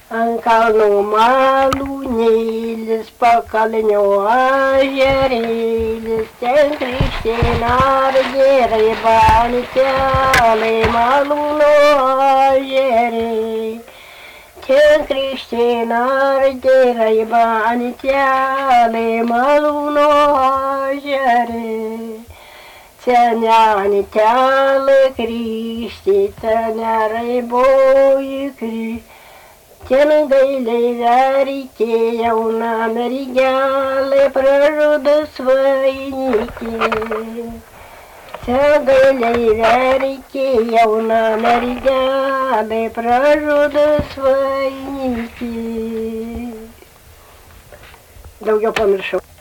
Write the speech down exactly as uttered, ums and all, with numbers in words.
Ant kalnų malūnėlis, pakalnio ežerėlis, ten Kristėnardė raibaltelė malūno ežerė. Ten Kristėnardė raibaltelė malūno ežerė. Senelė telė Kristė, ten raiboji Kristė. Ten gailiai verkė jauna mergelė, pražudas vainikė. Ten gailiai verkė jauna mergelė, pražudas vainikė. Daugiau pamiršau.